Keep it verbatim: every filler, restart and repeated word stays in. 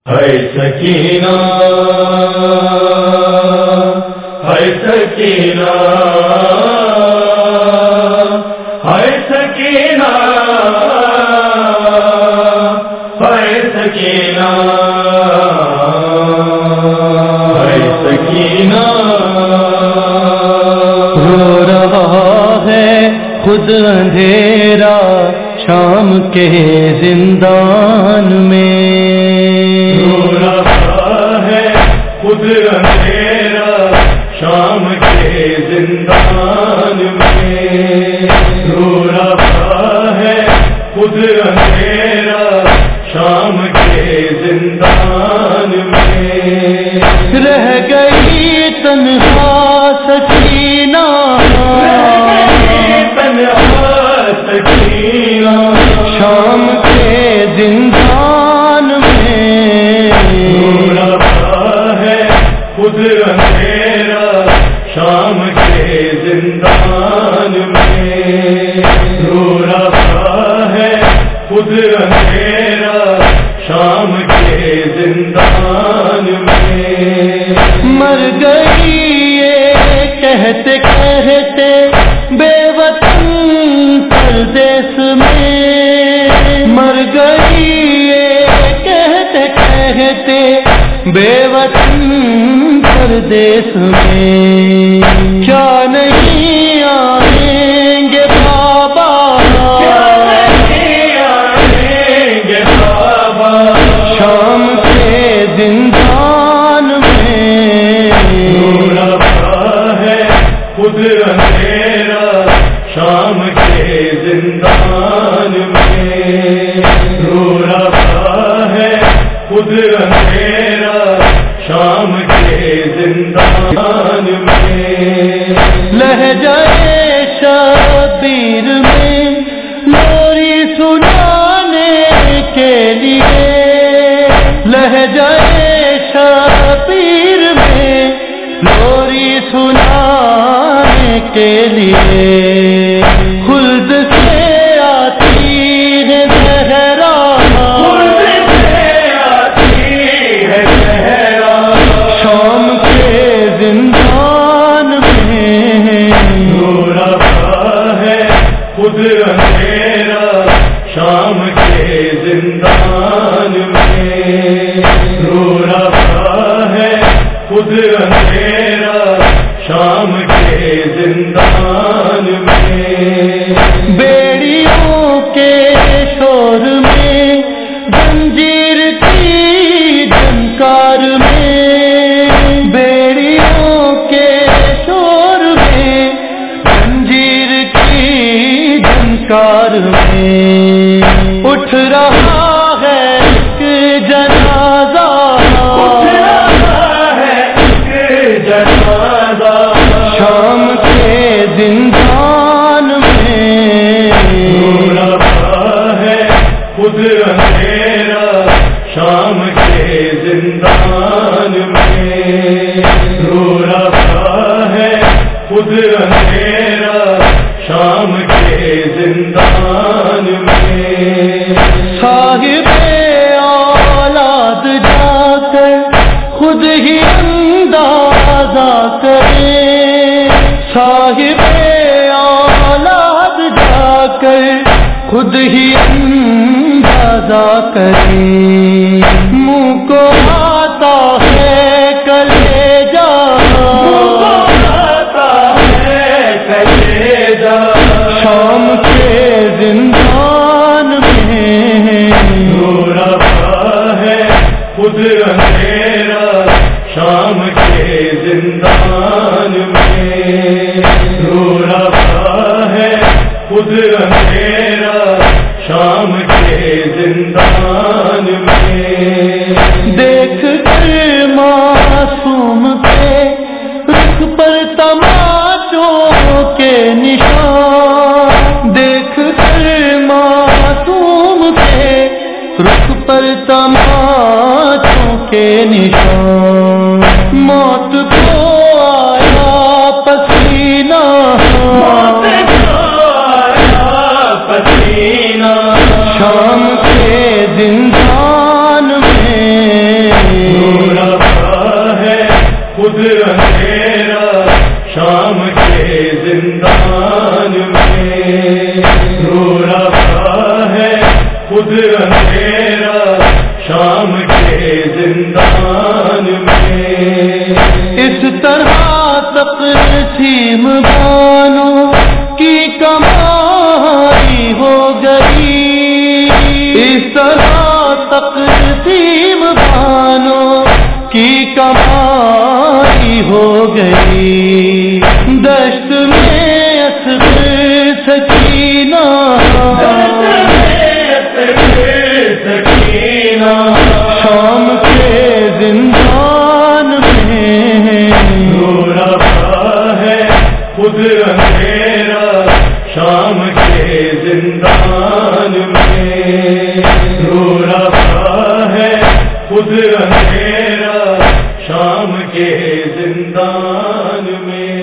ہے سکینہ ہے سکینہ ہے سکینہ ہے سکینہ ہے سکینہ رو رہا ہے خود اندھیرا شام کے زندان میں، رو رہا ہے خود اندھیرا شام کے زندان میں، رو رہا ہے خود اندھیرا شام کے زندان میں، رہ گئی تنہا سکینہ، سکینہ شام کے زندان میں، رو رہا ہے خود اندھیرا شام کے زندان میں، رو رہا ہے خود اندھیرا شام کے زندان میں، مر گئی یہ کہتے کہتے بے وطن پردیس میں، مر گئی یہ کہتے کہتے بے وطن پردیس میں، کیا نہیں آئیں گے بابا، شام کے زندان میں، رو رہا ہے خود اندھیرا شام کے زندان میں، رو رہا ہے خود اندھیرا شام کے زندان میں، لہجہ شبیر میں لوری سنانے کے لیے، لہجہ شبیر میں لوری سنانے کے لیے، خلد سے آتی ہے زہرا، خلد سے آتی ہے زہرا، شام کے زندان میں، رو رہا ہے خود اندھیرا شام کے زندان میں، رو رہا ہے خود اندھیرا شام کے زندان میں، بیڑیوں کے شور میں زنجیر کی جھنکار میں، بیڑیوں کے شور میں زنجیر کی جھنکار میں، اٹھ رہا ہے ایک جنازہ، اٹھ رہا ہے ایک جنازہ، شام کے زندان میں، رو رہا ہے خود اندھیرا شام کے زندان میں، رو رہا ہے خود اندھیرا شام کے زندان میں، صاحب اولاد جا کر خود ہی اندازہ کرے، صاحب اولاد جا کر خود ہی اندازہ کرے، منہ کو آتا ہے کلیجہ، شام کے زندان میں، رو رہا ہے خود اندھیرا شام کے زندان میں، رو رہا ہے خود اندھیرا شام کے زندان میں، دیکھ کر معصوم کے رخ پر تماشوں کے نشان، دیکھ کر معصوم کے رخ پر تماشوں کے نشان، موت کو آیا پسینہ، موت کو آیا پسینہ، شام کے زندان میں اندھیرا شام کے زندان میں، اس طرح تقسیم بانوں کی کمائی ہو گئی، اس طرح تقسیم بانوں کی کمائی ہو گئی، دشت میں اصغر سکینہ سکینہ شام کے زندان میں، رو رہا ہے خود اندھیرا شام کے زندان میں، رو رہا ہے خود اندھیرا شام کے زندان میں۔